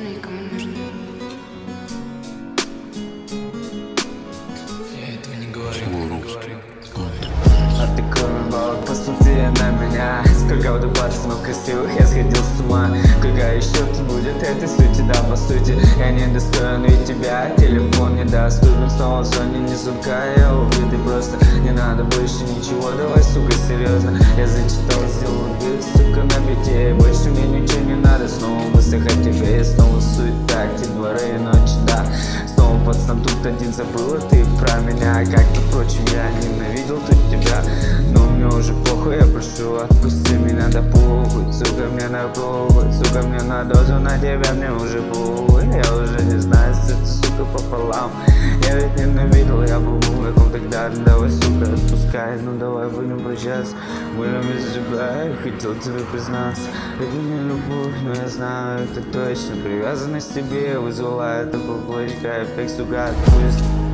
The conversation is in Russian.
реально никому не нужны. Я этого не говорю. А ты колыбалок, посмотри на меня. Сколько удовольствий, но красивых я сходил с ума. Какая еще тут будет этой сути, да, по сути я не достоин, ведь тебя телефон недоступен. Снова в зоне не звука, я убитый просто. Не надо больше ничего, давай, сука, серьезно. Я зачитал, сделал вид, сука, на бите. Больше мне ничего не надо, снова в мыслях о тебе. И снова суета, те дворы и ночи, да. Снова пацан тут один, забыла ты про меня. Как-то, впрочем, я ненавидел тут тебя. Но мне уже похуй, я прошу, отпусти меня, да похуй. Сука, мне на похуй, сука, мне на дозу, на тебя мне уже похуй. Я уже не знаю, с этой сука пополам. Я ведь ненавидел, я был мужиком тогда. Давай, сука, отпускай, ну давай будем прощаться. Будем из тебя, я хотел тебе признаться. Это не любовь, но я знаю, это точно. Привязанность к тебе вызвала это баблочка, эффект, сука, отпусти.